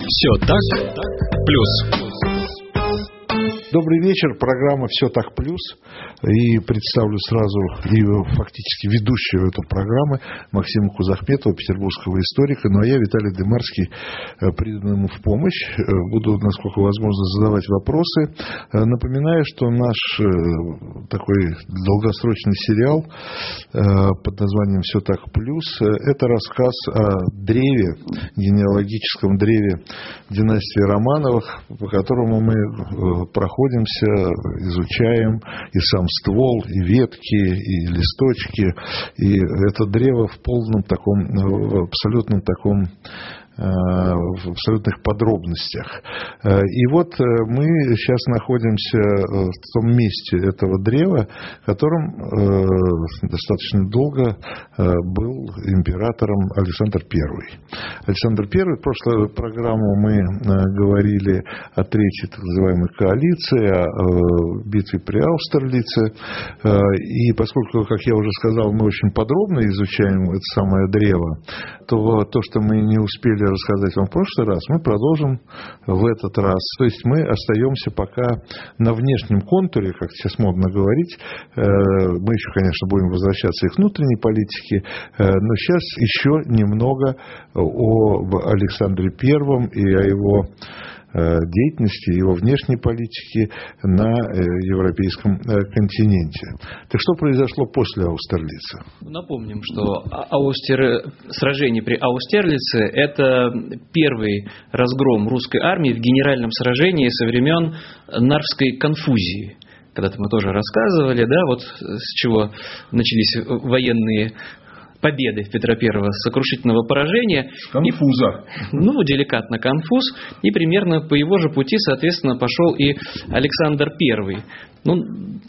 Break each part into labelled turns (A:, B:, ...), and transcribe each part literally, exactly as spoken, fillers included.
A: Все так, плюс.
B: Добрый вечер, программа «Все так плюс». И представлю сразу и фактически ведущего этой программы Максима Кузахметова, петербургского историка. Ну а я, Виталий Демарский, приду ему в помощь. Буду, насколько возможно, задавать вопросы. Напоминаю, что наш такой долгосрочный сериал под названием «Все так плюс» – это рассказ о древе, генеалогическом древе династии Романовых, по которому мы проходимся, изучаем и сам ствол, и ветки, и листочки, и это древо в полном таком, в абсолютном таком, в абсолютных подробностях. И вот мы сейчас находимся в том месте этого древа, которым достаточно долго был императором Александр Первый. Александр Первый, в прошлую программу мы говорили о третьей так называемой коалиции, о битве при Аустерлице. И поскольку, как я уже сказал, мы очень подробно изучаем это самое древо, то то, что мы не успели рассказать вам в прошлый раз, мы продолжим в этот раз. То есть мы остаемся пока на внешнем контуре, как сейчас модно говорить. Мы еще, конечно, будем возвращаться и к внутренней политике, но сейчас еще немного об Александре Первом и о его деятельности, его внешней политики на европейском континенте. Так что произошло после Аустерлица?
C: Напомним, что Аустер... сражение при Аустерлице – это первый разгром русской армии в генеральном сражении со времен Нарвской конфузии. Когда-то мы тоже рассказывали, да, вот с чего начались военные победы Петра Первого, с сокрушительного поражения.
B: Конфуза.
C: И, ну, деликатно конфуз. И примерно по его же пути, соответственно, пошел и Александр Первый. Ну,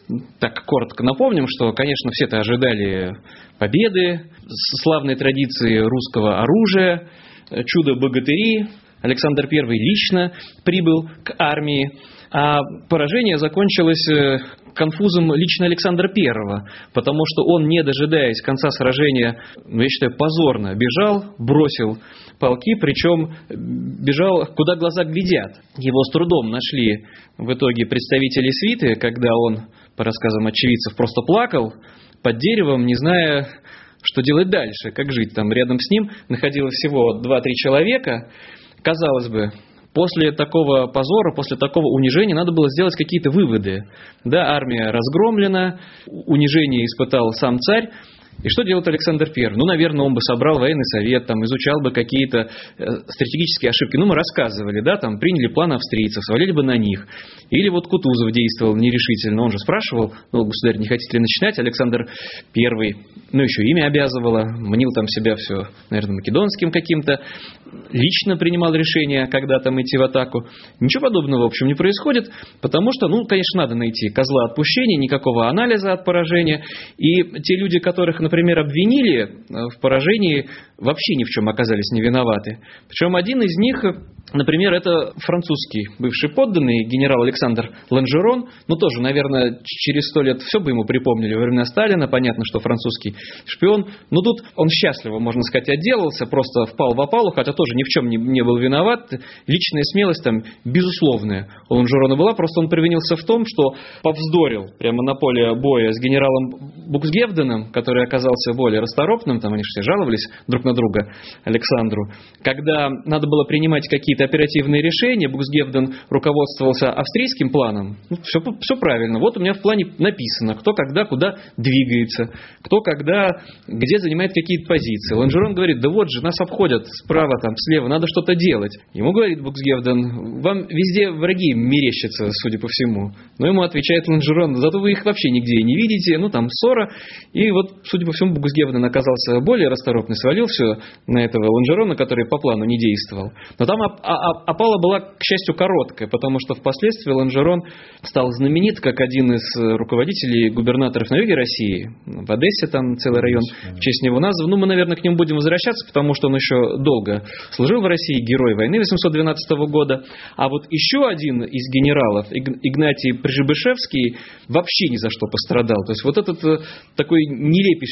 C: так коротко напомним, что, конечно, все-то ожидали победы, славной традиции русского оружия, чудо-богатыри. Александр Первый лично прибыл к армии. А поражение закончилось конфузом лично Александра Первого, потому что он, не дожидаясь конца сражения, ну, я считаю, позорно бежал, бросил полки, причем бежал, куда глаза глядят. Его с трудом нашли в итоге представители свиты, когда он, по рассказам очевидцев, просто плакал под деревом, не зная, что делать дальше, как жить. Там рядом с ним находилось всего два-три человека. Казалось бы, после такого позора, после такого унижения надо было сделать какие-то выводы. Да, армия разгромлена, унижение испытал сам царь. И что делает Александр Первый? Ну, наверное, он бы собрал военный совет, там, изучал бы какие-то стратегические ошибки. Ну, мы рассказывали, да, там, приняли план австрийцев, свалили бы на них. Или вот Кутузов действовал нерешительно. Он же спрашивал: ну, государь, не хотите ли начинать? Александр Первый, ну, еще имя обязывало, мнил там себя все, наверное, македонским каким-то. Лично принимал решение, когда там идти в атаку. Ничего подобного, в общем, не происходит, потому что, ну, конечно, надо найти козла отпущения, никакого анализа от поражения. И те люди, которых, например, обвинили в поражении, вообще ни в чем оказались не виноваты. Причем один из них, например, это французский бывший подданный, генерал Александр Ланжерон. Ну, тоже, наверное, через сто лет все бы ему припомнили. Во времена Сталина, понятно, что французский шпион. Но тут он счастливо, можно сказать, отделался, просто впал в опалу, хотя тоже ни в чем не, не был виноват. Личная смелость там безусловная у Ланжерона была, просто он провинился в том, что повздорил прямо на поле боя с генералом Буксгевденом, который оказался более расторопным, там они же все жаловались друг на друга Александру. Когда надо было принимать какие-то оперативные решения, Буксгевден руководствовался австрийским планом. Ну, все, все правильно. Вот у меня в плане написано, кто когда куда двигается, кто когда где занимает какие-то позиции. Ланжерон говорит: да вот же, нас обходят справа, там, слева, надо что-то делать. Ему говорит Буксгевден: вам везде враги мерещатся, судя по всему. Но ему отвечает Ланжерон: зато вы их вообще нигде не видите. Ну, там ссора. И вот, судя по всему, Буксгевден оказался более расторопный, свалил все на этого Ланжерона, который по плану не действовал. Но там опала была, к счастью, короткая, потому что впоследствии Ланжерон стал знаменит как один из руководителей губернаторов на юге России. В Одессе там целый район в честь него назван. Ну, мы, наверное, к нему будем возвращаться, потому что он еще долго служил в России, герой войны восемьсот двенадцатого года. А вот еще один из генералов, Игнатий Пржебышевский, вообще ни за что пострадал. То есть вот этот такой нелепейший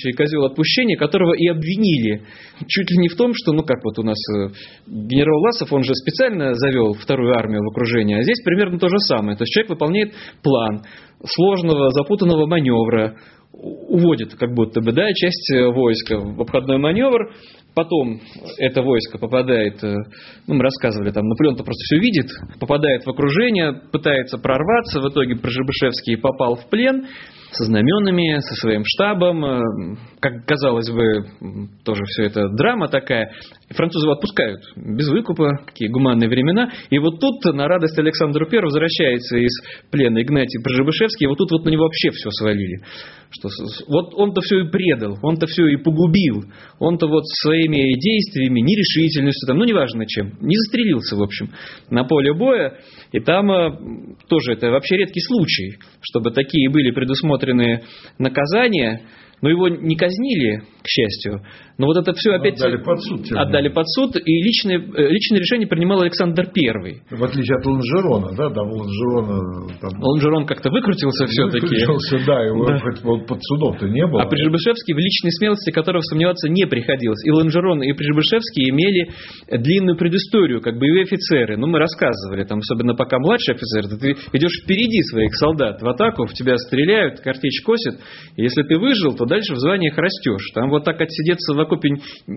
C: настоящий козел отпущения, которого и обвинили чуть ли не в том, что, ну как вот у нас генерал Ласов, он же специально завел вторую армию в окружение, а здесь примерно то же самое. То есть человек выполняет план сложного, запутанного маневра, уводит как будто бы, да, часть войска в обходной маневр, потом это войско попадает, ну мы рассказывали, там Наполеон-то просто все видит, попадает в окружение, пытается прорваться, в итоге Пржевышевский попал в плен со знаменами, со своим штабом, как казалось бы, тоже все это драма такая. Французы его отпускают без выкупа, какие гуманные времена. И вот тут на радость Александру Первому возвращается из плена Игнатий Пржевышевский, и вот тут вот на него вообще все свалили. Что, вот он-то все и предал, он-то все и погубил, он-то вот своими действиями, нерешительностью, там, ну неважно чем, не застрелился, в общем, на поле боя. И там э, тоже это вообще редкий случай, чтобы такие были предусмотрены наказания. Но его не казнили, к счастью. Но вот это все опять
B: отдали под суд.
C: Отдали под суд. И личное, личное решение принимал Александр Первый.
B: В отличие от Ланжерона, да, там Ланжерона... Там...
C: Ланжерон как-то выкрутился все-таки.
B: Выкрутился, да, его
C: да.
B: под судом-то не было.
C: А Пржевышевский в личной смелости, которого сомневаться не приходилось. И Ланжерон, и Пржевышевский имели длинную предысторию, как боевые офицеры. Ну, мы рассказывали, там, особенно пока младший офицер, ты идешь впереди своих солдат в атаку, в тебя стреляют, картечь косит. И если ты выжил, то дальше в званиях растешь. Там вот так отсидеться в окопе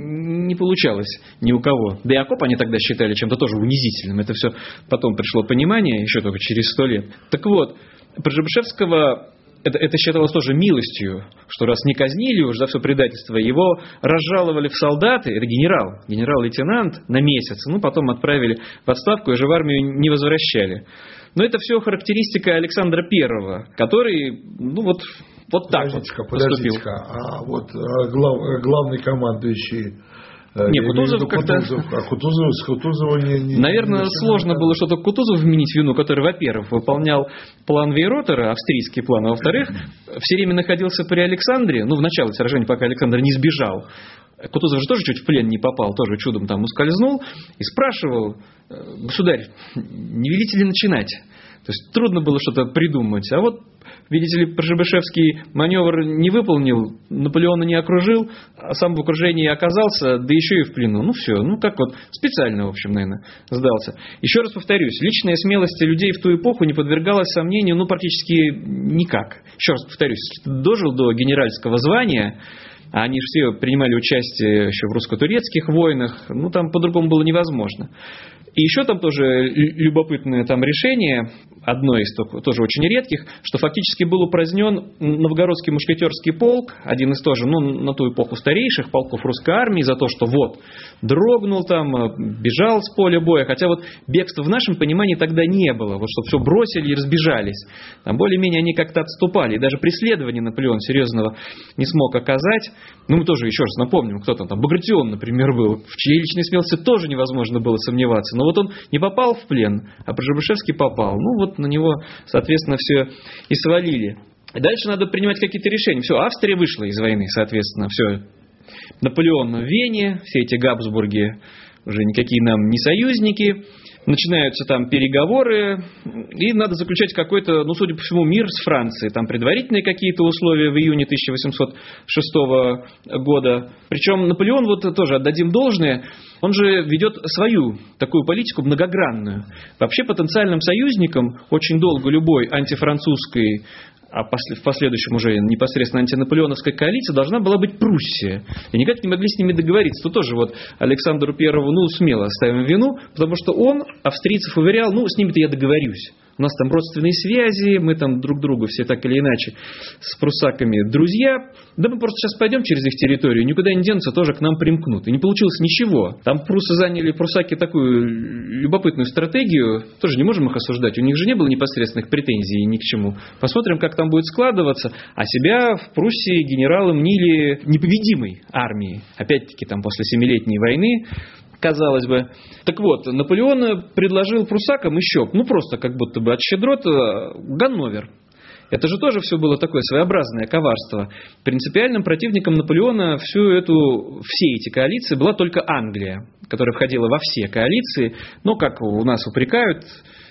C: не получалось ни у кого. Да и окоп они тогда считали чем-то тоже унизительным. Это все потом пришло понимание, еще только через сто лет. Так вот, Пржевышевского это, это считалось тоже милостью, что раз не казнили уж за все предательство, его разжаловали в солдаты, это генерал, генерал-лейтенант на месяц, ну потом отправили в отставку и уже в армию не возвращали. Но это все характеристика Александра Первого, который, ну вот, вот так вот поступил.
B: А вот а глав, главный командующий...
C: Не, Кутузов как-то...
B: Кутузов, а Кутузов, с Кутузова не... не
C: Наверное,
B: не
C: сложно было что-то Кутузову вменить вину, который, во-первых, выполнял план Вейротера, австрийский план, а во-вторых, все время находился при Александре, ну, в начале сражения, пока Александр не сбежал. Кутузов же тоже чуть в плен не попал, тоже чудом там ускользнул и спрашивал: государь, не велите ли начинать? То есть трудно было что-то придумать. А вот, видите ли, Пржевышевский маневр не выполнил, Наполеона не окружил, а сам в окружении оказался, да еще и в плену. Ну все, ну как вот, специально, в общем, наверное, сдался. Еще раз повторюсь, личная смелость людей в ту эпоху не подвергалась сомнению, ну практически никак. Еще раз повторюсь, если ты дожил до генеральского звания, а они же все принимали участие еще в русско-турецких войнах, ну там по-другому было невозможно. И еще там тоже любопытное там решение, одно из тоже очень редких, что фактически был упразднен Новгородский мушкетерский полк, один из тоже, ну, на ту эпоху старейших полков русской армии, за то, что вот, дрогнул там, бежал с поля боя, хотя вот бегства в нашем понимании тогда не было, вот что все бросили и разбежались. Там более-менее они как-то отступали, и даже преследования Наполеон серьезного не смог оказать. Ну, мы тоже еще раз напомним, кто там, там Багратион, например, был, в чьей личной смелости тоже невозможно было сомневаться. Но вот он не попал в плен, а Пржевышевский попал. Ну, вот на него, соответственно, все и свалили. И дальше надо принимать какие-то решения. Все, Австрия вышла из войны, соответственно, все. Наполеон в Вене, все эти Габсбурги уже никакие нам не союзники. Начинаются там переговоры, и надо заключать какой-то, ну, судя по всему, мир с Францией. Там предварительные какие-то условия в июне тысяча восемьсот шестого года. Причем Наполеон, вот тоже отдадим должное, он же ведет свою такую политику многогранную. Вообще потенциальным союзником очень долго любой антифранцузской, а в последующем уже непосредственно антинаполеоновская коалиция должна была быть Пруссия. И никак не могли с ними договориться. То тоже вот Александру Первому, ну, смело ставим вину, потому что он австрийцев уверял, ну, с ними-то я договорюсь. У нас там родственные связи, мы там друг другу все так или иначе с пруссаками друзья. Да мы просто сейчас пойдем через их территорию, никуда не денутся, тоже к нам примкнут. И не получилось ничего. Там пруссы заняли, пруссаки, такую любопытную стратегию. Тоже не можем их осуждать. У них же не было непосредственных претензий ни к чему. Посмотрим, как там будет складываться. А себя в Пруссии генералы мнили непобедимой армией. Опять-таки там после Семилетней войны. Казалось бы. Так вот, Наполеон предложил пруссакам еще, ну просто как будто бы от щедрот, Ганновер. Это же тоже все было такое своеобразное коварство. Принципиальным противником Наполеона всю эту, все эти коалиции была только Англия, которая входила во все коалиции. Но, как у нас упрекают,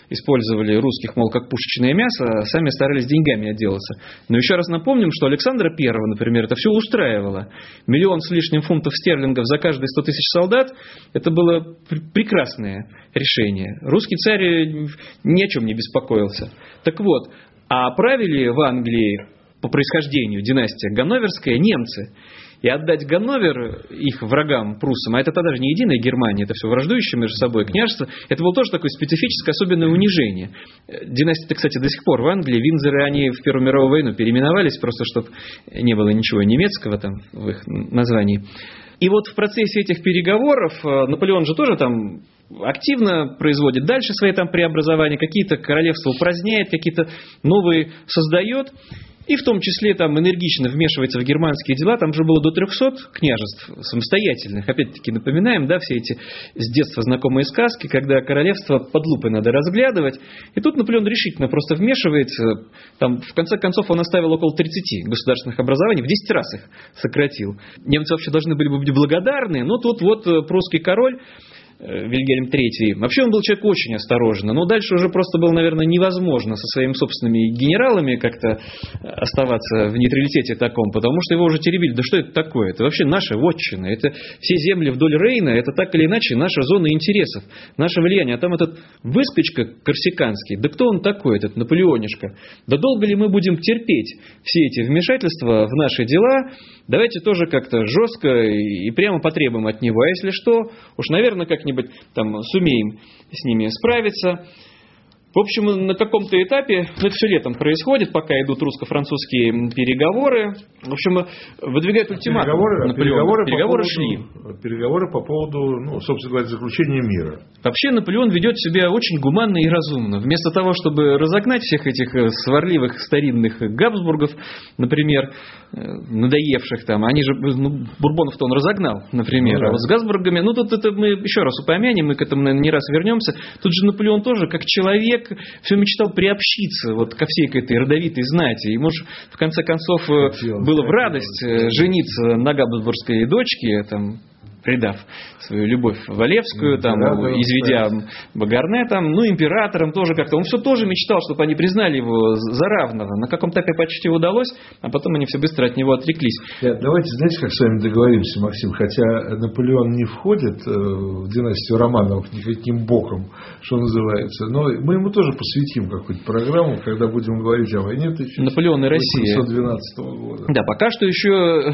C: использовали русских, мол, как пушечное мясо, а сами старались деньгами отделаться. Но еще раз напомним, что Александра Первого, например, это все устраивало. Миллион с лишним фунтов стерлингов за каждые сто тысяч солдат, это было пр- прекрасное решение. Русский царь ни о чем не беспокоился. Так вот, а правили в Англии по происхождению династия Ганноверская немцы. И отдать Ганновер их врагам, пруссам, а это тогда же не единая Германия, это все враждующее между собой княжество, это было тоже такое специфическое, особенное унижение. Династии-то, кстати, до сих пор в Англии, Виндзоры, они в Первую мировую войну переименовались, просто чтобы не было ничего немецкого там в их названии. И вот в процессе этих переговоров Наполеон же тоже там активно производит дальше свои там преобразования, какие-то королевства упраздняет, какие-то новые создает. И в том числе там энергично вмешивается в германские дела. Там же было до трехсот княжеств самостоятельных. Опять-таки напоминаем, да, все эти с детства знакомые сказки, когда королевство под лупой надо разглядывать. И тут Наполеон решительно просто вмешивается. Там, в конце концов, он оставил около тридцати государственных образований, в десять раз их сократил. Немцы вообще должны были бы быть благодарны, но тут вот прусский король Вильгельм Третий. Вообще он был человек очень осторожный, но дальше уже просто было, наверное, невозможно со своими собственными генералами как-то оставаться в нейтралитете таком, потому что его уже теребили. Да что это такое? Это вообще наша вотчина, это все земли вдоль Рейна, это так или иначе наша зона интересов, наше влияние. А там этот выскочка корсиканский, да кто он такой, этот Наполеонишка? Да долго ли мы будем терпеть все эти вмешательства в наши дела? Давайте тоже как-то жестко и прямо потребуем от него. А если что, уж, наверное, как-нибудь там сумеем с ними справиться. В общем, на каком-то этапе, ну, это все летом происходит, пока идут русско-французские переговоры. В общем, выдвигают ультиматум.
B: Переговоры, переговоры,
C: переговоры
B: по
C: шли.
B: поводу, переговоры по поводу, ну, собственно говоря, заключения мира.
C: Вообще Наполеон ведет себя очень гуманно и разумно. Вместо того, чтобы разогнать всех этих сварливых старинных Габсбургов, например, надоевших там, они же, ну, Бурбонов-то он разогнал, например, ну, да. А вот с Габсбургами, ну, тут это мы еще раз упомянем, мы к этому, наверное, не раз вернемся. Тут же Наполеон тоже, как человек, все мечтал приобщиться вот ко всей этой родовитой знати. Ему же, в конце концов, хотелось, было в радость хотелось. жениться на Габсбургской дочке, там, предав свою любовь Валевскую, там, изведя Багарне, там, ну, императором тоже как-то. Он все тоже мечтал, чтобы они признали его за равного. На каком-то этапе почти удалось, а потом они все быстро от него отреклись.
B: Давайте, знаете, как с вами договоримся, Максим, хотя Наполеон не входит в династию Романовых никаким боком, что называется, но мы ему тоже посвятим какую-то программу, когда будем говорить о войне
C: Наполеон и Россия.
B: тысяча восемьсот двенадцатого года.
C: Да, пока что еще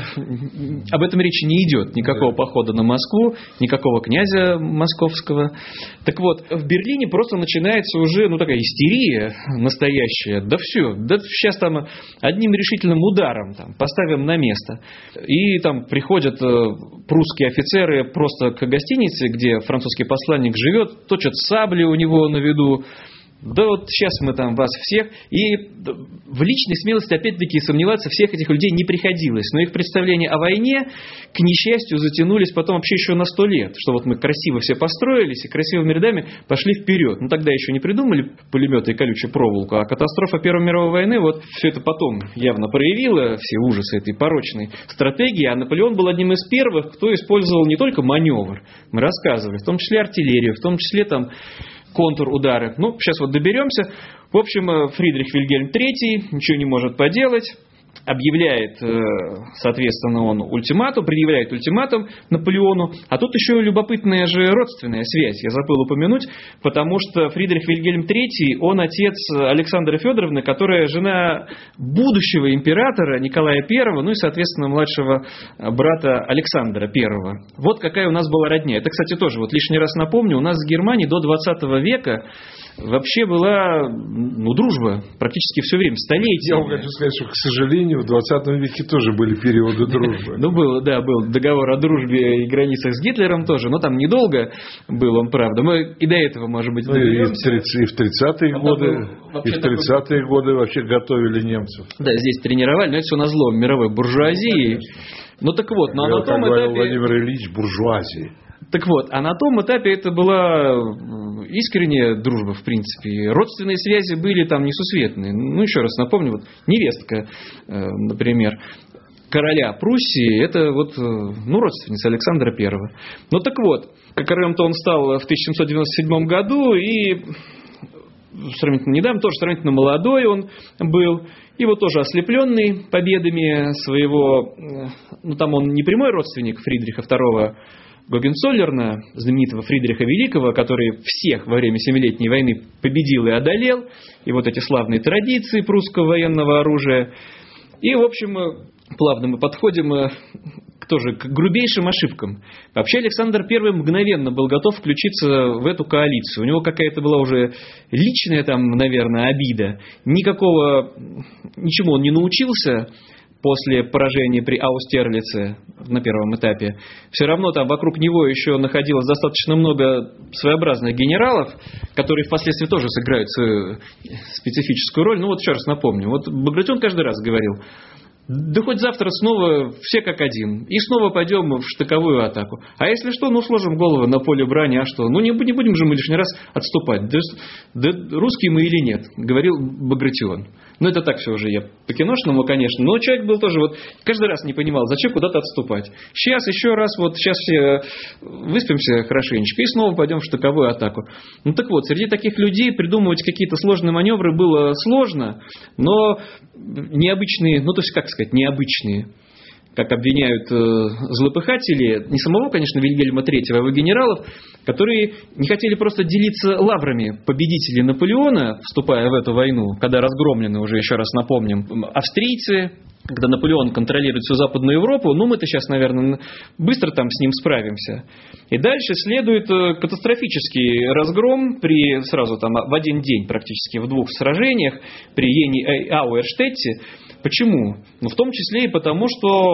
C: об этом речи не идет. Никакого да. похода на Москву, никакого князя московского. Так вот, в Берлине просто начинается уже, ну, такая истерия настоящая. Да все, да сейчас там одним решительным ударом там, поставим на место. И там приходят прусские офицеры просто к гостинице, где французский посланник живет, точат сабли у него на виду. Да вот сейчас мы там вас всех. И в личной смелости, опять-таки, сомневаться всех этих людей не приходилось. Но их представления о войне, к несчастью, затянулись потом вообще еще на сто лет. Что вот мы красиво все построились и красивыми рядами пошли вперед. Ну тогда еще не придумали пулеметы и колючую проволоку. А катастрофа Первой мировой войны вот все это потом явно проявила, все ужасы этой порочной стратегии. А Наполеон был одним из первых, кто использовал не только маневр, мы рассказывали, в том числе артиллерию, в том числе там контр-удары. Ну, сейчас вот доберемся. В общем, Фридрих Вильгельм Третий ничего не может поделать. Объявляет, соответственно, он ультиматум, предъявляет ультиматум Наполеону. А тут еще любопытная же родственная связь, я забыл упомянуть, потому что Фридрих Вильгельм Третий, он отец Александры Федоровны, которая жена будущего императора Николая Первого, ну и, соответственно, младшего брата Александра Первого. Вот какая у нас была родня. Это, кстати, тоже вот лишний раз напомню, у нас в Германии до двадцатого века вообще была, ну, дружба практически все время, столетия.
B: Я вам хочу сказать, что, к сожалению, в двадцатом веке тоже были периоды дружбы.
C: Ну, был, да, был договор о дружбе и границах с Гитлером тоже, но там недолго был он, правда. Мы и до этого, может быть, доберемся.
B: И в тридцатые годы, и в тридцатые годы вообще готовили немцев.
C: Да, здесь тренировали, но это все назло мировой буржуазии. Ну, так вот, но на том этапе...
B: Владимир Ильич, буржуазии.
C: Так вот, а на том этапе это была искренняя дружба, в принципе. Родственные связи были там несусветные. Ну, еще раз напомню, вот невестка, например, короля Пруссии, это вот, ну, родственница Александра Первого. Ну, так вот, королем-то он стал в тысяча семьсот девяносто седьмом году, и сравнительно недавно, тоже сравнительно молодой он был. И вот тоже ослепленный победами своего, ну там он не прямой родственник Фридриха второго Гогенцоллерна, знаменитого Фридриха Великого, который всех во время Семилетней войны победил и одолел. И вот эти славные традиции прусского военного оружия. И, в общем, плавно мы подходим тоже к грубейшим ошибкам. Вообще Александр Первый мгновенно был готов включиться в эту коалицию. У него какая-то была уже личная там, наверное, обида. Никакого, ничему он не научился после поражения при Аустерлице на первом этапе. Все равно там вокруг него еще находилось достаточно много своеобразных генералов, которые впоследствии тоже сыграют свою специфическую роль. Ну вот еще раз напомню. Вот Багратион каждый раз говорил: да хоть завтра снова все как один. И снова пойдем в штыковую атаку. А если что, ну сложим головы на поле брани, а что? Ну не, не будем же мы лишний раз отступать. Да, да русские мы или нет, говорил Багратион. Ну это так все уже я по-киношному, конечно. Но человек был тоже вот каждый раз не понимал, зачем куда-то отступать. Сейчас еще раз, вот сейчас все выспимся хорошенечко и снова пойдем в штыковую атаку. Ну так вот, среди таких людей придумывать какие-то сложные маневры было сложно, но необычные, ну то есть как сказать, необычные, как обвиняют э, злопыхатели, не самого, конечно, Вильгельма Третьего, а его генералов, которые не хотели просто делиться лаврами победителей Наполеона, вступая в эту войну, когда разгромлены уже, еще раз напомним, австрийцы, когда Наполеон контролирует всю Западную Европу, ну мы-то сейчас, наверное, быстро там с ним справимся. И дальше следует катастрофический разгром при, сразу там в один день практически в двух сражениях при Йене и Ауэрштетте. Почему? Ну, в том числе и потому,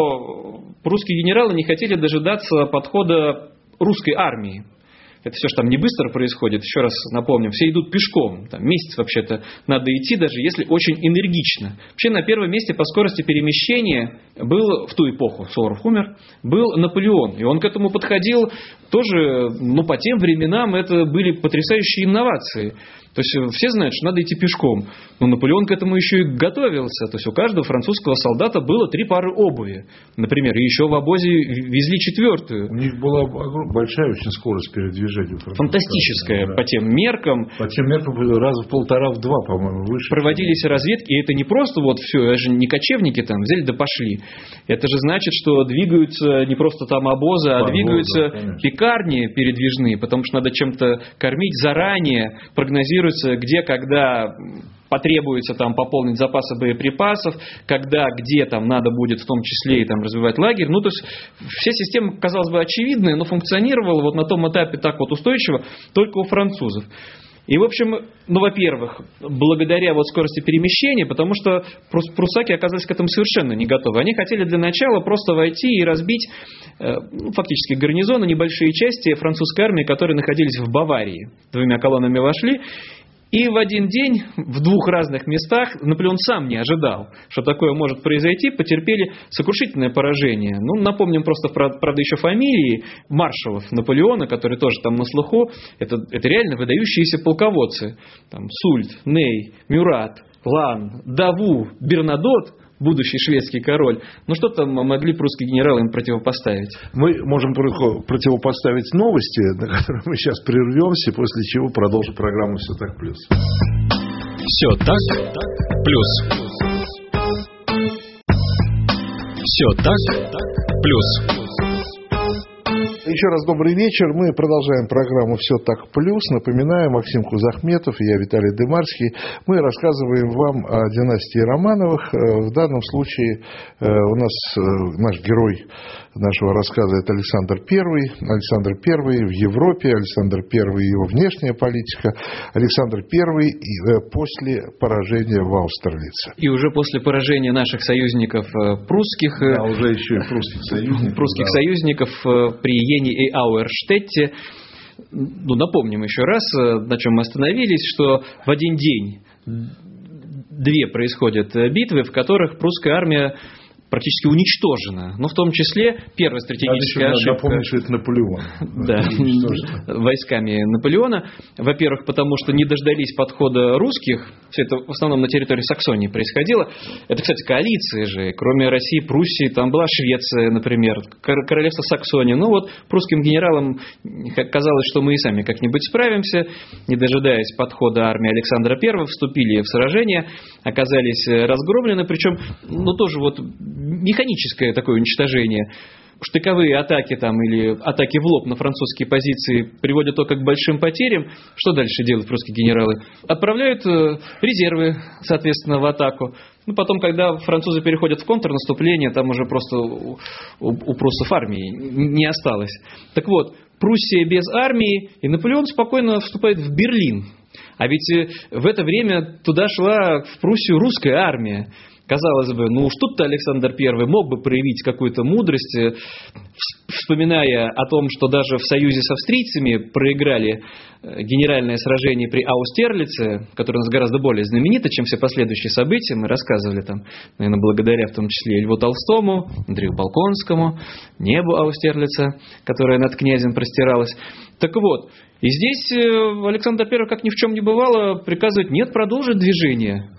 C: что русские генералы не хотели дожидаться подхода русской армии. Это все же там не быстро происходит, еще раз напомним, все идут пешком. Там месяц вообще-то надо идти, даже если очень энергично. Вообще на первом месте по скорости перемещения был, в ту эпоху, Суворов умер, был Наполеон. И он к этому подходил тоже, ну по тем временам это были потрясающие инновации. То есть все знают, что надо идти пешком. Но Наполеон к этому еще и готовился. То есть у каждого французского солдата было три пары обуви. Например, и еще в обозе везли четвертую.
B: У них была большая очень скорость передвижения.
C: Фантастическая, да. По тем меркам.
B: По тем меркам раза в полтора, в два, по-моему, выше.
C: Проводились разведки, и это не просто вот все, это же не кочевники там взяли да пошли. Это же значит, что двигаются не просто там обозы, а Обозы, двигаются конечно. Пекарни передвижные, потому что надо чем-то кормить заранее, прогнозировать, где, когда потребуется там пополнить запасы боеприпасов, когда, где там надо будет в том числе и там развивать лагерь. Ну, то есть вся система, казалось бы, очевидная, но функционировала вот на том этапе так вот устойчиво только у французов. И, в общем, ну, во-первых, благодаря вот скорости перемещения, потому что прусаки оказались к этому совершенно не готовы. Они хотели для начала просто войти и разбить э, ну, фактически гарнизоны, небольшие части французской армии, которые находились в Баварии. Двумя колоннами вошли. И в один день в двух разных местах, Наполеон сам не ожидал, что такое может произойти, потерпели сокрушительное поражение. Ну, напомним просто, правда, еще фамилии маршалов Наполеона, которые тоже там на слуху. Это, это реально выдающиеся полководцы. Там Сульт, Ней, Мюрат, Лан, Даву, Бернадот, будущий шведский король. Ну, что там могли прусские генералы им противопоставить? Мы можем противопоставить новости, на которые мы сейчас прервемся, после чего продолжим программу «Все так плюс».
A: Все так, плюс. Все так, плюс.
B: Еще раз добрый вечер. Мы продолжаем программу «Все так плюс». Напоминаю, Максим Кузахметов и я, Виталий Дымарский. Мы рассказываем вам о династии Романовых. В данном случае у нас наш герой нашего рассказа – это Александр Первый. Александр Первый в Европе, Александр Первый и его внешняя политика, Александр Первый после поражения в Аустерлице.
C: И уже после поражения наших союзников прусских,
B: да, уже еще и прусских союзников,
C: прусских
B: да.
C: союзников при Йене и Ауэрштетте. Ну, напомним еще раз, на чем мы остановились, что в один день две происходят битвы, в которых прусская армия практически уничтожена. Но в том числе первая стратегическая ошибка.
B: Напомню, что это Наполеон.
C: Да, войсками Наполеона. Во-первых, потому что не дождались подхода русских. Все это в основном на территории Саксонии происходило. Это, кстати, коалиции же. Кроме России, Пруссии, там была Швеция, например, королевство Саксонии. Ну вот прусским генералам казалось, что мы и сами как-нибудь справимся. Не дожидаясь подхода армии Александра Первого, вступили в сражение, оказались разгромлены. Причем, ну тоже вот механическое такое уничтожение. Штыковые атаки там, или атаки в лоб на французские позиции приводят только к большим потерям. Что дальше делают русские генералы? Отправляют резервы, соответственно, в атаку. Ну, потом, когда французы переходят в контрнаступление, там уже просто у, у пруссов армии не осталось. Так вот, Пруссия без армии, и Наполеон спокойно вступает в Берлин. А ведь в это время туда шла в Пруссию русская армия. Казалось бы, ну уж тут-то Александр Первый мог бы проявить какую-то мудрость, вспоминая о том, что даже в союзе с австрийцами проиграли генеральное сражение при Аустерлице, которое у нас гораздо более знаменито, чем все последующие события. Мы рассказывали там, наверное, благодаря в том числе и Льву Толстому, Андрею Болконскому, небу Аустерлица, которое над князем простиралось. Так вот, и здесь Александр Первый, как ни в чем не бывало, приказывает: нет, продолжить движение.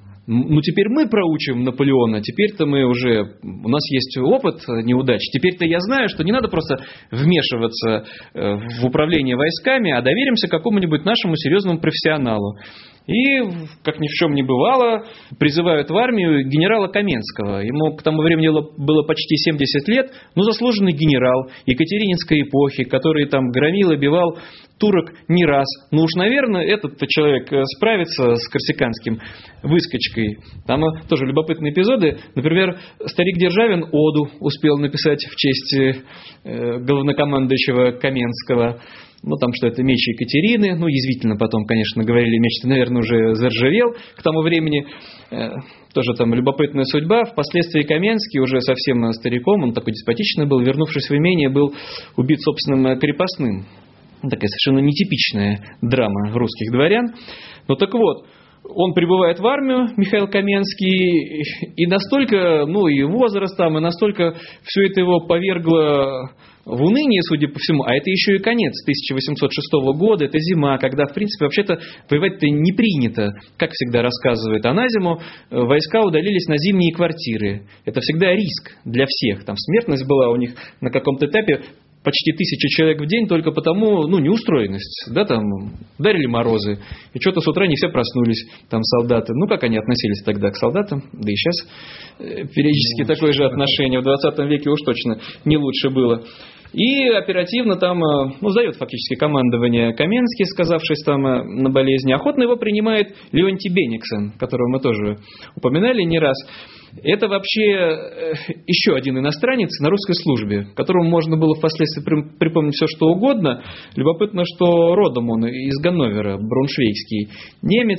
C: Ну, теперь мы проучим Наполеона, теперь-то мы уже, у нас есть опыт неудач, теперь-то я знаю, что не надо просто вмешиваться в управление войсками, а доверимся какому-нибудь нашему серьезному профессионалу. И, как ни в чем не бывало, призывают в армию генерала Каменского. Ему к тому времени было почти семьдесят лет, но заслуженный генерал Екатерининской эпохи, который там громил и бивал турок не раз. Ну уж, наверное, этот человек справится с корсиканским выскочкой. Там тоже любопытные эпизоды. Например, старик Державин оду успел написать в честь главнокомандующего Каменского. Ну, там, что это меч Екатерины. Ну, язвительно потом, конечно, говорили, меч-то, наверное, уже заржавел к тому времени. Э, тоже там любопытная судьба. Впоследствии Каменский, уже совсем стариком, он такой деспотичный был, вернувшись в имение, был убит собственным крепостным. Такая совершенно нетипичная драма русских дворян. Ну, так вот, он прибывает в армию, Михаил Каменский, и настолько, ну, и возраст там, и настолько все это его повергло в уныние, судя по всему, а это еще и конец тысяча восемьсот шестого года, это зима, когда, в принципе, вообще-то воевать-то не принято. Как всегда рассказывает Аназиму, войска удалились на зимние квартиры. Это всегда риск для всех. Там смертность была у них на каком-то этапе почти тысяча человек в день только потому, ну, неустроенность, да, там, ударили морозы, и что-то с утра не все проснулись, там, солдаты. Ну, как они относились тогда к солдатам, да и сейчас периодически ну, такое же отношение, в двадцатом веке уж точно не лучше было. И оперативно там, ну, сдает фактически командование Каменский, сказавшись там на болезни. Охотно его принимает Леонтий Бениксен, которого мы тоже упоминали не раз. Это вообще еще один иностранец на русской службе, которому можно было впоследствии припомнить все, что угодно. Любопытно, что родом он из Ганновера, брауншвейгский немец.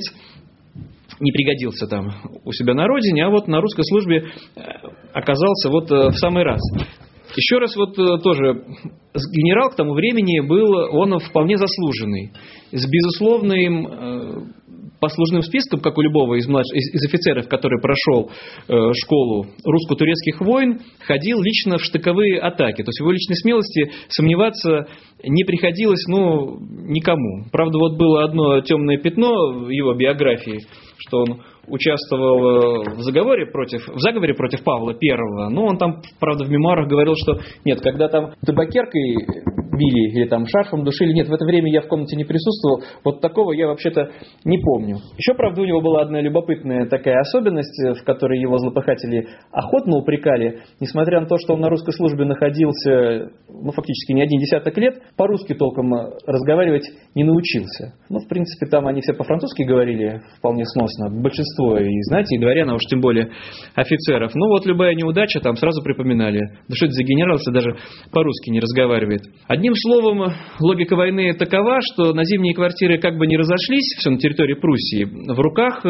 C: Не пригодился там у себя на родине, а вот на русской службе оказался вот в самый раз. Еще раз вот тоже, генерал к тому времени был, он вполне заслуженный, с безусловным послужным списком, как у любого из, младш... из, из офицеров, который прошел э, школу русско-турецких войн, ходил лично в штыковые атаки. То есть в его личной смелости сомневаться не приходилось, ну, никому. Правда, вот было одно темное пятно в его биографии, что он участвовал в заговоре против, в заговоре против Павла Первого, но он там, правда, в мемуарах говорил, что нет, когда там табакеркой били или там шарфом душили, нет, в это время я в комнате не присутствовал, вот такого я вообще-то не помню. Еще, правда, у него была одна любопытная такая особенность, в которой его злопыхатели охотно упрекали, несмотря на то, что он на русской службе находился, ну, фактически не один десяток лет, по-русски толком разговаривать не научился. Ну, в принципе, там они все по-французски говорили вполне сносно, большинство и знати, и дворян, а уж тем более офицеров. Ну, вот любая неудача, там сразу припоминали, да что это за генерал, если даже по-русски не разговаривает. Одним словом, логика войны такова, что на зимние квартиры как бы не разошлись, все на территории Пруссии, в руках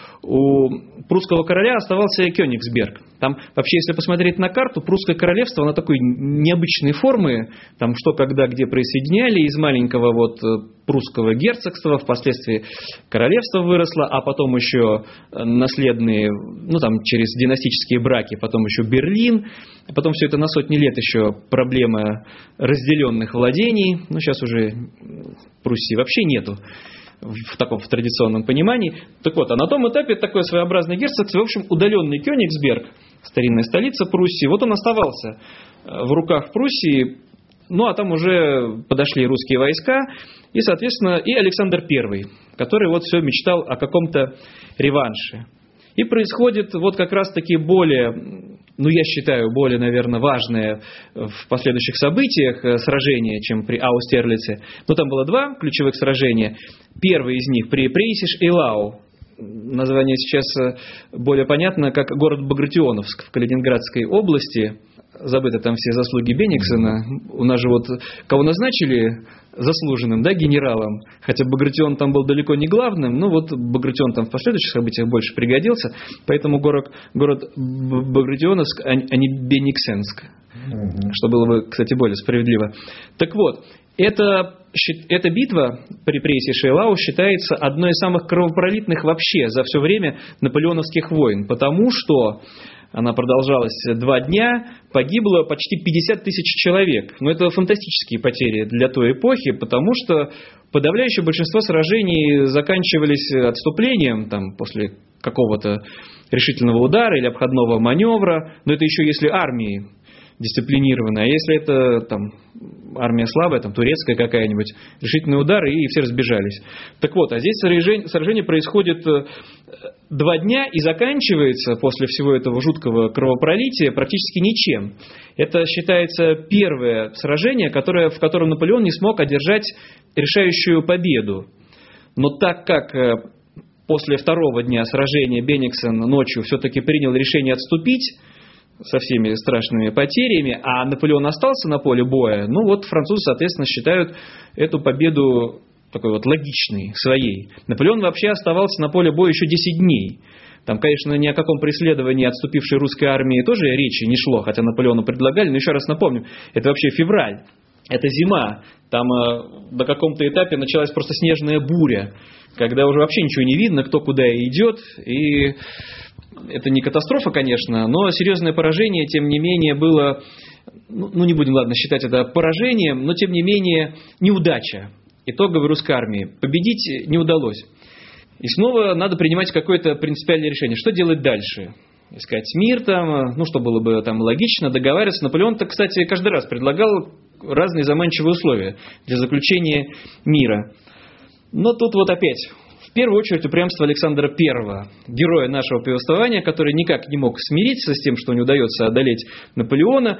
C: у прусского короля оставался Кёнигсберг. Там вообще, если посмотреть на карту, прусское королевство, оно такой необычной формы, там что, когда, где присоединяли, из маленького вот прусского герцогства, впоследствии королевство выросло, а потом еще наследные, ну там через династические браки, потом еще Берлин, потом все это на сотни лет еще проблема разделенных владений, ну сейчас уже Пруссии вообще нету в таком в традиционном понимании. Так вот, а на том этапе такой своеобразный герцогство, в общем, удаленный Кёнигсберг, старинная столица Пруссии, вот он оставался в руках Пруссии, ну а там уже подошли русские войска, и, соответственно, и Александр Первый, который вот все мечтал о каком-то реванше. И происходит вот как раз-таки более, ну я считаю, более, наверное, важное в последующих событиях сражение, чем при Аустерлице. Но там было два ключевых сражения. Первое из них при Прейсиш-Эйлау. Название сейчас более понятно, как город Багратионовск в Калининградской области. Забыты там все заслуги Бениксена. У нас же вот кого назначили заслуженным, да, генералом, хотя Багратион там был далеко не главным, но вот Багратион там в последующих событиях больше пригодился, поэтому город, город Багратионовск, а не Бениксенск, угу. Что было бы, кстати, более справедливо. Так вот, эта, эта битва при Прейсиш-Эйлау считается одной из самых кровопролитных вообще за все время наполеоновских войн, потому что она продолжалась два дня, погибло почти пятьдесят тысяч человек. Но это фантастические потери для той эпохи, потому что подавляющее большинство сражений заканчивались отступлением там, после какого-то решительного удара или обходного маневра. Но это еще если армии дисциплинированная. А если это там, армия слабая, там, турецкая какая-нибудь, решительный удар, и все разбежались. Так вот, а здесь сражение, сражение происходит два дня и заканчивается после всего этого жуткого кровопролития практически ничем. Это считается первое сражение, которое, в котором Наполеон не смог одержать решающую победу. Но так как после второго дня сражения Бениксен ночью все-таки принял решение отступить, со всеми страшными потерями, а Наполеон остался на поле боя, ну вот французы, соответственно, считают эту победу такой вот логичной, своей. Наполеон вообще оставался на поле боя еще десять дней. Там, конечно, ни о каком преследовании отступившей русской армии тоже речи не шло, хотя Наполеону предлагали, но еще раз напомню, это вообще февраль, это зима, там э, на каком-то этапе началась просто снежная буря, когда уже вообще ничего не видно, кто куда идет, и это не катастрофа, конечно, но серьезное поражение, тем не менее, было, ну не будем, ладно, считать это поражением, но тем не менее неудача итоговой русской армии. Победить не удалось. И снова надо принимать какое-то принципиальное решение. Что делать дальше? Искать мир там, ну что было бы там логично, договариваться. Наполеон-то, кстати, каждый раз предлагал разные заманчивые условия для заключения мира. Но тут вот опять... В первую очередь упрямство Александра Первого, героя нашего повествования, который никак не мог смириться с тем, что не удается одолеть Наполеона.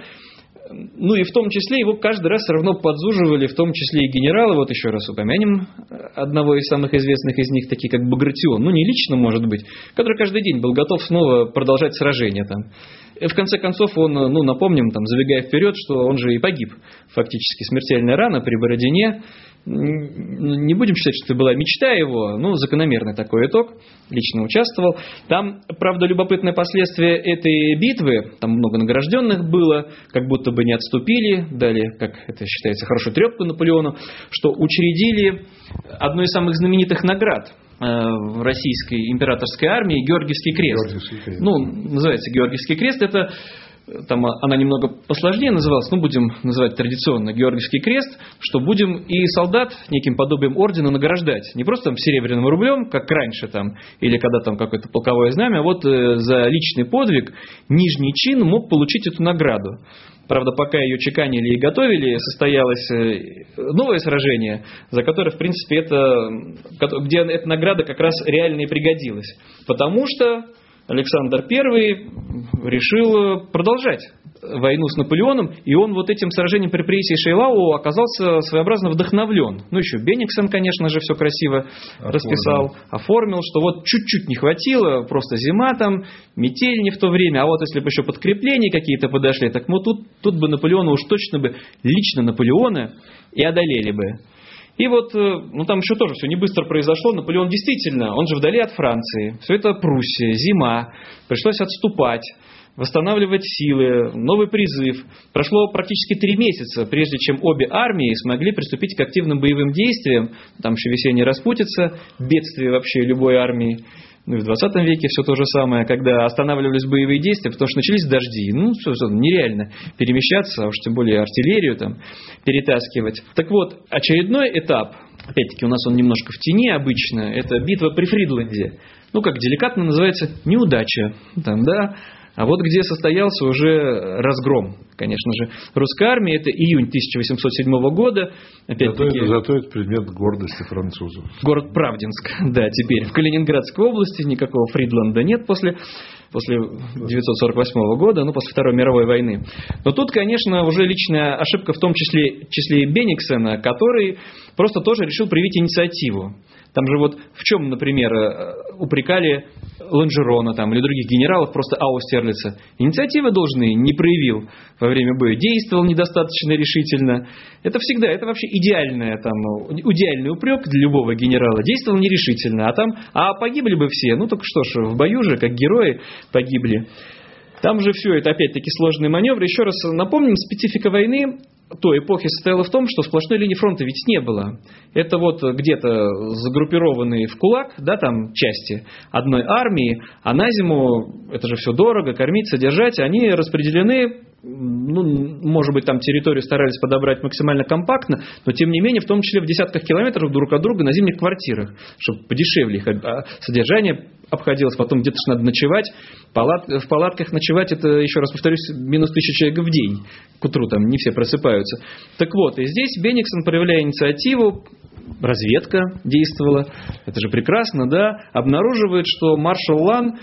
C: Ну и в том числе его каждый раз все равно подзуживали, в том числе и генералы. Вот еще раз упомянем одного из самых известных из них, такие как Багратион, ну не лично, может быть, который каждый день был готов снова продолжать сражение там. И в конце концов он, ну напомним, там, забегая вперед, что он же и погиб. Фактически смертельная рана при Бородине. Не будем считать, что это была мечта его, ну, закономерный такой итог, лично участвовал. Там, правда, любопытное последствие этой битвы, там много награжденных было, как будто бы не отступили, дали, как это считается, хорошую трепку Наполеону, что учредили одну из самых знаменитых наград в российской императорской армии, Георгиевский крест. Георгиевский крест. Ну, называется Георгиевский крест, это... Там она немного посложнее называлась, ну будем называть традиционно Георгиевский крест, что будем и солдат неким подобием ордена награждать. Не просто там серебряным рублем, как раньше там, или когда там какое-то полковое знамя, а вот э, за личный подвиг нижний чин мог получить эту награду. Правда, пока ее чеканили и готовили, состоялось новое сражение, за которое, в принципе, это, где эта награда как раз реально и пригодилась. Потому что Александр Первый решил продолжать войну с Наполеоном, и он вот этим сражением при Прейсиш-Эйлау оказался своеобразно вдохновлен. Ну, еще Бениксен, конечно же, все красиво оформил. расписал, оформил, что вот чуть-чуть не хватило, просто зима там, метель не в то время, а вот если бы еще подкрепления какие-то подошли, так ну тут, тут бы Наполеона уж точно бы, лично Наполеона и одолели бы. И вот, ну там еще тоже все не быстро произошло. Наполеон действительно, он же вдали от Франции. Все это Пруссия, зима. Пришлось отступать, восстанавливать силы, новый призыв. Прошло практически три месяца, прежде чем обе армии смогли приступить к активным боевым действиям. Там еще весенняя распутица, бедствие вообще любой армии. Ну и в двадцатом веке все то же самое, когда останавливались боевые действия, потому что начались дожди. Ну, что, что, нереально перемещаться, а уж тем более артиллерию там перетаскивать. Так вот, очередной этап, опять-таки у нас он немножко в тени обычно, это битва при Фридленде. Ну, как деликатно называется, неудача. Там, да? А вот где состоялся уже разгром, конечно же, русской армии, это июнь тысяча восемьсот седьмого года.
B: Опять-таки, зато, зато это предмет гордости французов.
C: Город Правдинск, да, теперь в Калининградской области, никакого Фридленда нет после, после девятьсот сорок восьмого года, ну, после Второй мировой войны. Но тут, конечно, уже личная ошибка в том числе, числе и Бениксена, который просто тоже решил проявить инициативу. Там же вот в чем, например, упрекали Ланжерона там, или других генералов, просто Аустерлица. Инициативы должны, не проявил во время боя, действовал недостаточно решительно. Это всегда, это вообще идеальная, там, идеальный упрек для любого генерала. Действовал нерешительно, а там, а погибли бы все. Ну, так что ж, в бою же, как герои, погибли. Там же все это, опять-таки, сложный маневр. Еще раз напомним, специфика войны той эпохи состояла в том, что сплошной линии фронта ведь не было. Это вот где-то загруппированные в кулак, да, там части одной армии, а на зиму, это же все дорого, кормить, содержать, они распределены, ну, может быть, там территорию старались подобрать максимально компактно, но тем не менее, в том числе в десятках километров друг от друга на зимних квартирах, чтобы подешевле их содержание обходилось, потом где-то надо ночевать, палат, в палатках ночевать, это, еще раз повторюсь, минус тысяча человек в день, к утру там не все просыпаются. Так вот, и здесь Бениксен, проявляя инициативу, разведка действовала, это же прекрасно, да, обнаруживает, что маршал Лан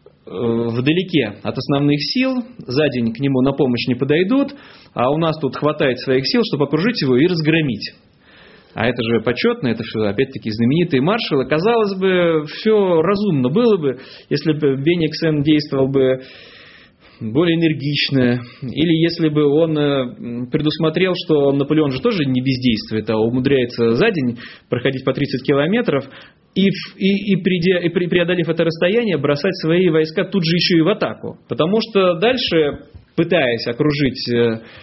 C: вдалеке от основных сил, за день к нему на помощь не подойдут, а у нас тут хватает своих сил, чтобы окружить его и разгромить. А это же почетно, это все, опять-таки, знаменитые маршалы. Казалось бы, все разумно было бы, если бы Бениксен действовал бы более энергично, или если бы он предусмотрел, что Наполеон же тоже не бездействует, а умудряется за день проходить по тридцать километров, и, и, и, придя, и преодолев это расстояние, бросать свои войска тут же еще и в атаку. Потому что дальше, пытаясь окружить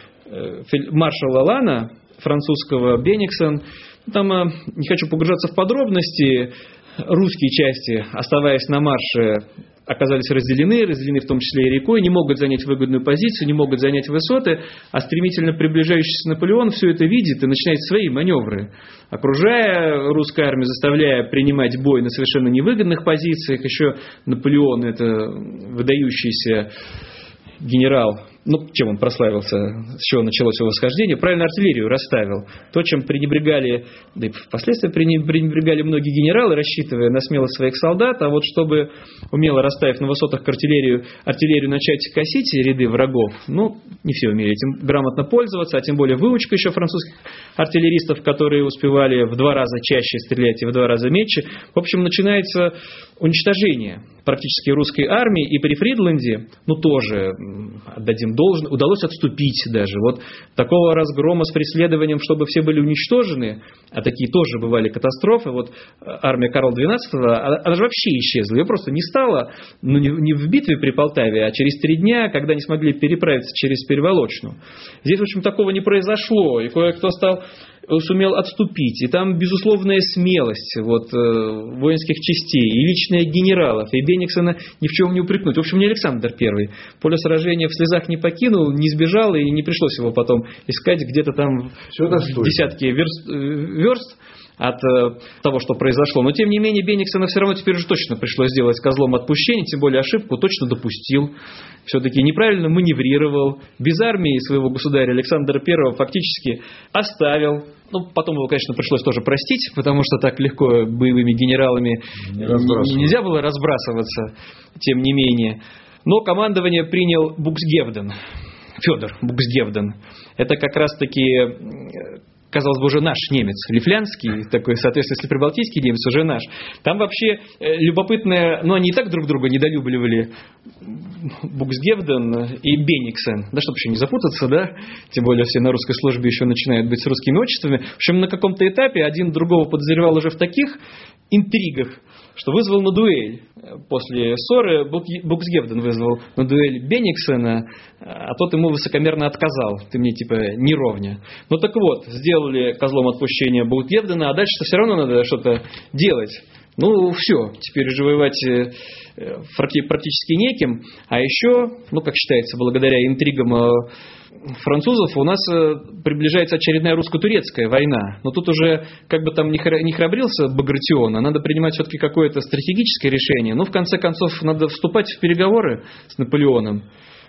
C: маршала Лана, французского, Бениксен, там, не хочу погружаться в подробности, русские части, оставаясь на марше, оказались разделены, разделены в том числе и рекой, не могут занять выгодную позицию, не могут занять высоты, а стремительно приближающийся Наполеон все это видит и начинает свои маневры, окружая русскую армию, заставляя принимать бой на совершенно невыгодных позициях. Еще Наполеон, это выдающийся генерал, ну, чем он прославился, с чего началось его восхождение, правильно артиллерию расставил. То, чем пренебрегали, да и впоследствии пренебрегали многие генералы, рассчитывая на смелость своих солдат, а вот чтобы, умело расставив на высотах артиллерию, артиллерию начать косить ряды врагов, ну, не все умели этим грамотно пользоваться, а тем более выучка еще французских артиллеристов, которые успевали в два раза чаще стрелять и в два раза меньше. В общем, начинается уничтожение практически русской армии, и при Фридленде, ну, тоже, отдадим должное, удалось отступить даже. Вот такого разгрома с преследованием, чтобы все были уничтожены, а такие тоже бывали катастрофы, вот армия Карла двенадцатого, она же вообще исчезла, ее просто не стало, ну, не, не в битве при Полтаве, а через три дня, когда не смогли переправиться через Переволочную. Здесь, в общем, такого не произошло, и кое-кто стал сумел отступить. И там безусловная смелость вот, э, воинских частей, и личная генералов, и Бениксена ни в чем не упрекнуть. В общем, не Александр Первый. Поле сражения в слезах не покинул, не сбежал, и не пришлось его потом искать где-то там в десятки верст, верст от э, того, что произошло. Но, тем не менее, Бениксена все равно теперь уже точно пришлось сделать козлом отпущения, тем более ошибку точно допустил. Все-таки неправильно маневрировал. Без армии своего государя Александра Первого фактически оставил. Ну, потом его, конечно, пришлось тоже простить, потому что так легко боевыми генералами не нельзя было разбрасываться, тем не менее. Но командование принял Буксгевден, Федор Буксгевден. Это как раз-таки, казалось бы, уже наш немец, лифлянский, такой, соответственно, если прибалтийский немец, уже наш. Там вообще любопытное, ну, они и так друг друга недолюбливали, Буксгевден и Бениксен. Да, чтобы еще не запутаться, да, тем более все на русской службе еще начинают быть с русскими отчествами. В общем, на каком-то этапе один другого подозревал уже в таких интригах, что вызвал на дуэль. После ссоры Буксгевден вызвал на дуэль Бениксена, а тот ему высокомерно отказал. Ты мне типа не ровня. Ну так вот, сделали козлом отпущения Буксгевдена, а дальше все равно надо что-то делать. Ну, все, теперь уже воевать практически неким. А еще, ну, как считается, благодаря интригам французов, у нас приближается очередная русско-турецкая война. Но тут уже, как бы там ни храбрился Багратион, а надо принимать все-таки какое-то стратегическое решение. Ну, в конце концов, надо вступать в переговоры с Наполеоном.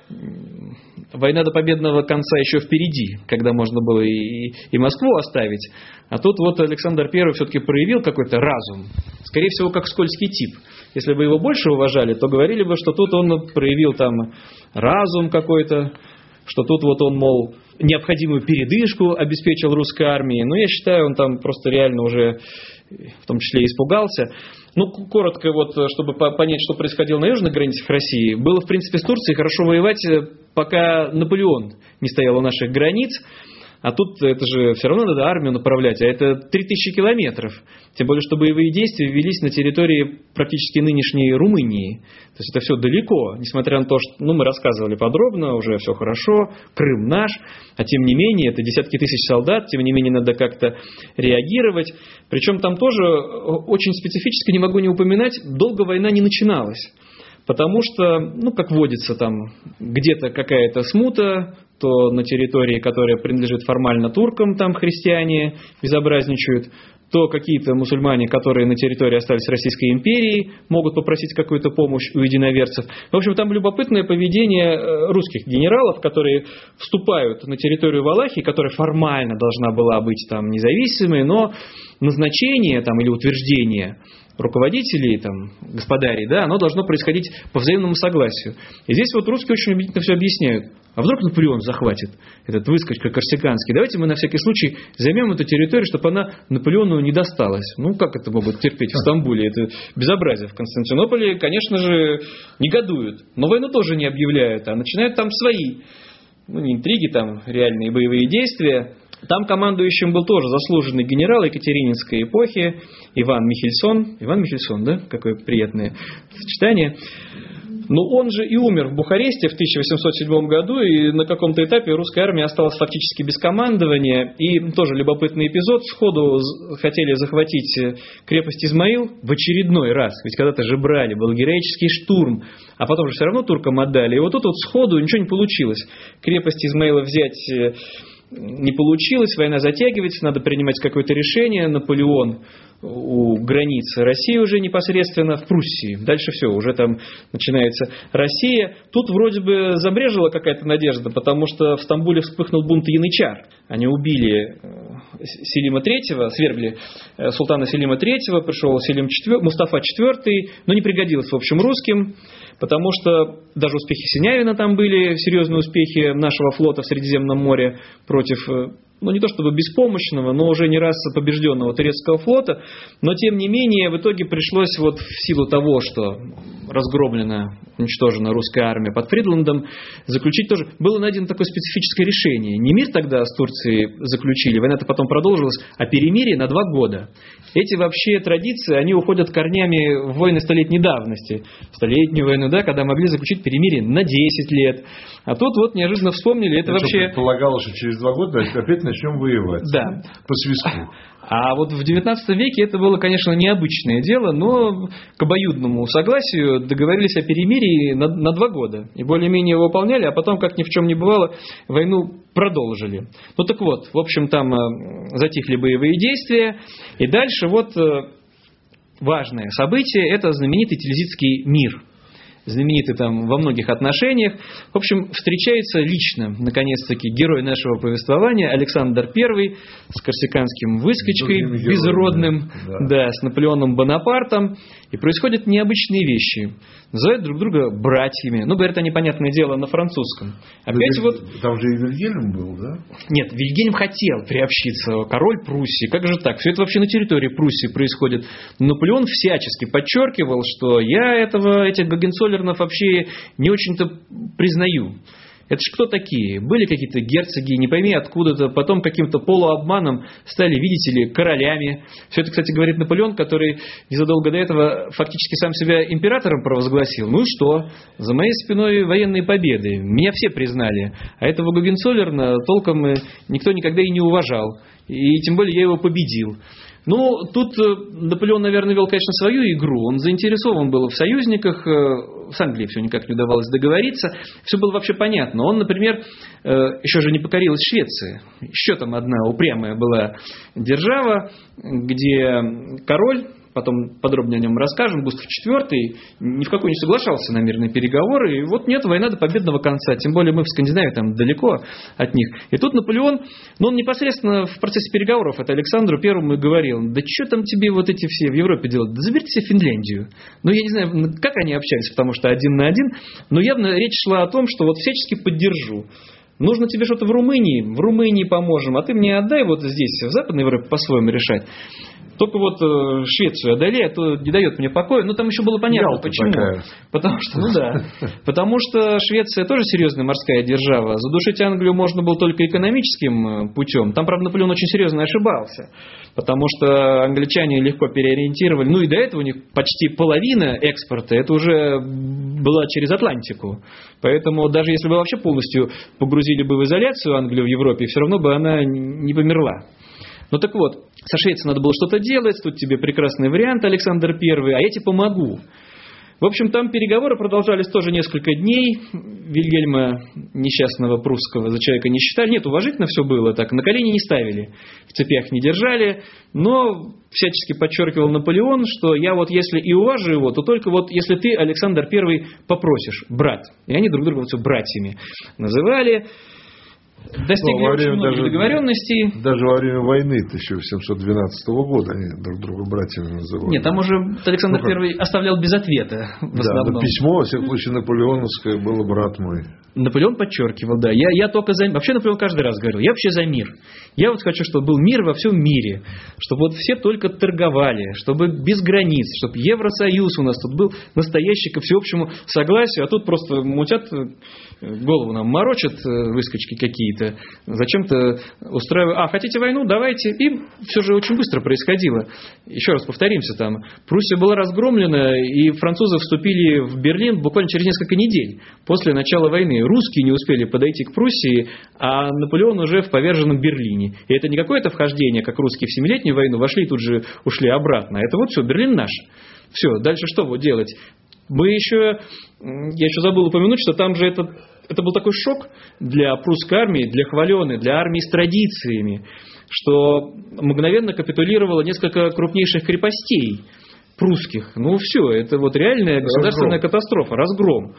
C: Война до победного конца еще впереди, когда можно было и, и Москву оставить. А тут вот Александр Первый все-таки проявил какой-то разум. Скорее всего, как скользкий тип. Если бы его больше уважали, то говорили бы, что тут он проявил там разум какой-то, что тут вот он, мол, необходимую передышку обеспечил русской армии. Но я считаю, он там просто реально уже в том числе испугался. Ну, коротко, вот, чтобы понять, что происходило на южных границах России, было, в принципе, с Турцией хорошо воевать, пока Наполеон не стоял у наших границ. А тут это же все равно надо армию направлять, а это три тысячи километров. Тем более, что боевые действия велись на территории практически нынешней Румынии. То есть это все далеко, несмотря на то, что ну, мы рассказывали подробно, уже все хорошо, Крым наш, а тем не менее, это десятки тысяч солдат, тем не менее надо как-то реагировать. Причем там тоже очень специфически, не могу не упоминать, долго война не начиналась. Потому что, ну, как водится, там где-то какая-то смута, то на территории, которая принадлежит формально туркам, там христиане безобразничают, то какие-то мусульмане, которые на территории остались Российской империи, могут попросить какую-то помощь у единоверцев. В общем, там любопытное поведение русских генералов, которые вступают на территорию Валахии, которая формально должна была быть там независимой, но назначение там, или утверждение руководителей, там, господарей, да, оно должно происходить по взаимному согласию. И здесь вот русские очень убедительно все объясняют. А вдруг Наполеон захватит этот выскочка корсиканский? Давайте мы на всякий случай займем эту территорию, чтобы она Наполеону не досталась. Ну, как это могут терпеть в Стамбуле? Это безобразие. В Константинополе, конечно же, негодуют. Но войну тоже не объявляют, а начинают там свои, ну, не интриги, там реальные боевые действия. Там командующим был тоже заслуженный генерал Екатерининской эпохи Иван Михельсон. Иван Михельсон, да? Какое приятное сочетание. Но он же и умер в Бухаресте в тысяча восемьсот седьмом году, и на каком-то этапе русская армия осталась фактически без командования. И тоже любопытный эпизод. Сходу хотели захватить крепость Измаил в очередной раз. Ведь когда-то же брали, был героический штурм. А потом же все равно туркам отдали. И вот тут вот сходу ничего не получилось. Крепость Измаила взять не получилось, война затягивается, надо принимать какое-то решение. Наполеон у границ России уже непосредственно в Пруссии. Дальше все, уже там начинается Россия. Тут вроде бы забрежила какая-то надежда, потому что в Стамбуле вспыхнул бунт янычар. Они убили Селима третьего, свергли султана Селима третьего, пришел Селим четвёртый, Мустафа четвёртый, но не пригодилось, в общем, русским. Потому что даже успехи Синявина там были, серьезные успехи нашего флота в Средиземном море против, ну не то чтобы беспомощного, но уже не раз побежденного турецкого флота. Но тем не менее, в итоге пришлось вот в силу того, что разгромлена, уничтожена русская армия под Фридландом, заключить тоже. Было найдено такое специфическое решение. Не мир тогда с Турцией заключили, война-то потом продолжилась, а перемирие на два года. Эти вообще традиции, они уходят корнями в войны столетней давности. Столетнюю войну, да, когда могли заключить перемирие на десять лет. А тут вот неожиданно вспомнили, это
B: Я
C: вообще...
B: предполагалось, что через два года опять начнем воевать.
C: Да.
B: По свистку.
C: А вот в девятнадцатом веке это было, конечно, необычное дело, но к обоюдному согласию договорились о перемирии на, на два года. И более-менее его выполняли, а потом, как ни в чем не бывало, войну продолжили. Ну так вот, в общем, там затихли боевые действия. И дальше вот важное событие – это знаменитый Тильзитский мир. Знаменитый там во многих отношениях. В общем, встречается лично, наконец-таки, герой нашего повествования Александр Первый с корсиканским выскочкой, безродным, да. Да, с Наполеоном Бонапартом. И происходят необычные вещи. Называют друг друга братьями. Ну, говорят они, понятное дело, на французском. Опять
B: да,
C: вот...
B: Там же и Вильгельм был, да?
C: Нет, Вильгельм хотел приобщиться, король Пруссии. Как же так? Все это вообще на территории Пруссии происходит. Наполеон всячески подчеркивал, что я этого, этих Гогенцоллернов вообще не очень-то признаю. Это ж кто такие? Были какие-то герцоги, не пойми откуда-то, потом каким-то полуобманом стали, видите ли, королями. Все это, кстати, говорит Наполеон, который незадолго до этого фактически сам себя императором провозгласил. Ну и что? За моей спиной военные победы. Меня все признали. А этого Гогенцоллерна толком никто никогда и не уважал. И тем более я его победил. Ну, тут Наполеон, наверное, вел, конечно, свою игру. Он заинтересован был в союзниках. С Англией все никак не удавалось договориться. Все было вообще понятно. Он, например, еще же не покорилась Швеции. Еще там одна упрямая была держава, где король, потом подробнее о нем расскажем, Густав четвёртый, ни в какой не соглашался на мирные переговоры. И вот нет, война до победного конца. Тем более мы в Скандинавии там далеко от них. И тут Наполеон, ну он непосредственно в процессе переговоров, это Александру Первому и говорил: да что там тебе вот эти все в Европе делать? Да заберите себе Финляндию. Ну я не знаю, как они общались, потому что один на один, но явно речь шла о том, что вот всячески поддержу. Нужно тебе что-то в Румынии, в Румынии поможем, а ты мне отдай вот здесь, в Западной Европе, по-своему решать. Только вот э, Швецию одолей, а то не дает мне покоя. Ну, там еще было понятно, Ялта почему. Такая. Потому что, ну да, потому что Швеция тоже серьезная морская держава. Задушить Англию можно было только экономическим путем. Там, правда, Наполеон очень серьезно ошибался. Потому что англичане легко переориентировали. Ну, и до этого у них почти половина экспорта, это уже была через Атлантику. Поэтому даже если бы вообще полностью погрузили бы в изоляцию Англию в Европе, все равно бы она не померла. Ну так вот, со Швецией надо было что-то делать, тут тебе прекрасный вариант, Александр Первый, а я тебе помогу. В общем, там переговоры продолжались тоже несколько дней. Вильгельма несчастного прусского за человека не считали. Нет, уважительно все было так, на колени не ставили, в цепях не держали. Но всячески подчеркивал Наполеон, что я вот если и уважу его, то только вот если ты, Александр Первый, попросишь, брат. И они друг друга вот все братьями называли. Достигли ну, очень многих даже, договоренностей.
B: Даже во время войны тысяча семьсот двенадцатого года они друг друга братьями называли.
C: Нет, там уже Александр ну, Первый оставлял без ответа. В
B: да, основном. Но письмо, во всяком случае, наполеоновское было брат мой.
C: Наполеон подчеркивал, да. Я, я только за... Вообще Наполеон каждый раз говорил, я вообще за мир. Я вот хочу, чтобы был мир во всем мире. Чтобы вот все только торговали. Чтобы без границ. Чтобы Евросоюз у нас тут был настоящий ко всеобщему согласию. А тут просто мутят, голову нам морочат выскочки какие-то. Зачем-то устраивают. А, хотите войну? Давайте. И все же очень быстро происходило. Еще раз повторимся там. Пруссия была разгромлена, и французы вступили в Берлин буквально через несколько недель после начала войны. Русские не успели подойти к Пруссии, а Наполеон уже в поверженном Берлине. И это не какое-то вхождение, как русские в Семилетнюю войну, вошли и тут же ушли обратно. Это вот все, Берлин наш. Все, дальше что вот делать? Мы еще, я еще забыл упомянуть, что там же это, это был такой шок для прусской армии, для хваленой, для армии с традициями, что мгновенно капитулировало несколько крупнейших крепостей прусских. Ну все, это вот реальная государственная разгром. Катастрофа, разгром.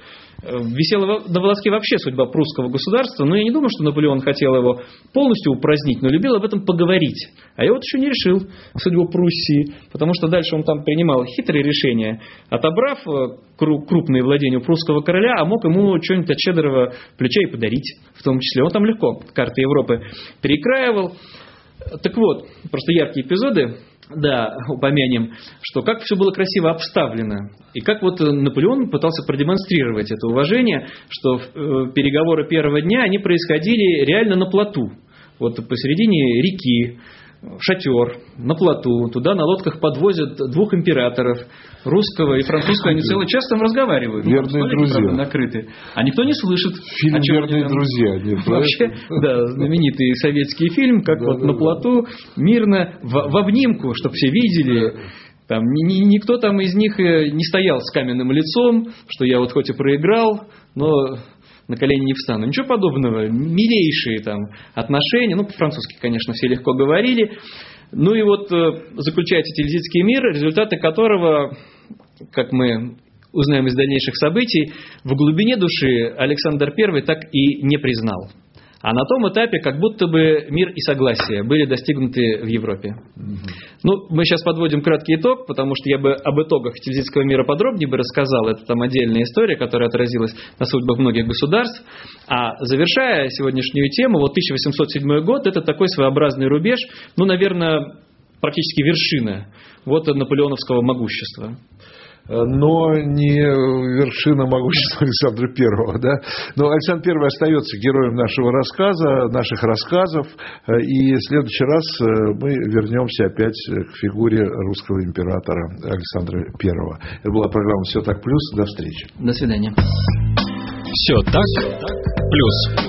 C: Висела на волоске вообще судьба прусского государства, но я не думаю, что Наполеон хотел его полностью упразднить, но любил об этом поговорить. А я вот еще не решил судьбу Пруссии, потому что дальше он там принимал хитрые решения, отобрав крупные владения у прусского короля, а мог ему что-нибудь от щедрого плеча и подарить, в том числе. Он там легко карты Европы перекраивал. Так вот, просто яркие эпизоды. Да, упомянем, что как все было красиво обставлено. И как вот Наполеон пытался продемонстрировать это уважение, что переговоры первого дня, они происходили реально на плоту. Вот посередине реки, шатер, на плоту. Туда на лодках подвозят двух императоров, русского и французского. Они целый час там разговаривают.
B: Верные ну, друзья.
C: Правда, накрыты. А никто не слышит.
B: Фильм «Верные друзья». Нет,
C: вообще, да, знаменитый советский фильм, как да, вот да, на плоту, мирно, в, в обнимку, чтобы все видели. Там, ни, ни, никто там из них не стоял с каменным лицом, что я вот хоть и проиграл, но на колени не встану. Ничего подобного. Милейшие там отношения. Ну, по-французски, конечно, все легко говорили. Ну и вот заключается Тильзитский мир, результаты которого, как мы узнаем из дальнейших событий, в глубине души Александр Первый так и не признал. А на том этапе как будто бы мир и согласие были достигнуты в Европе. Угу. Ну, мы сейчас подводим краткий итог, потому что я бы об итогах Тильзитского мира подробнее бы рассказал. Это там отдельная история, которая отразилась на судьбах многих государств. А завершая сегодняшнюю тему, вот тысяча восемьсот седьмой год, это такой своеобразный рубеж, ну, наверное, практически вершина вот наполеоновского могущества.
B: Но не вершина могущества Александра Первого. Да? Но Александр Первый остается героем нашего рассказа, наших рассказов. И в следующий раз мы вернемся опять к фигуре русского императора Александра Первого. Это была программа «Все так плюс». До встречи.
C: До свидания.
A: Все так плюс.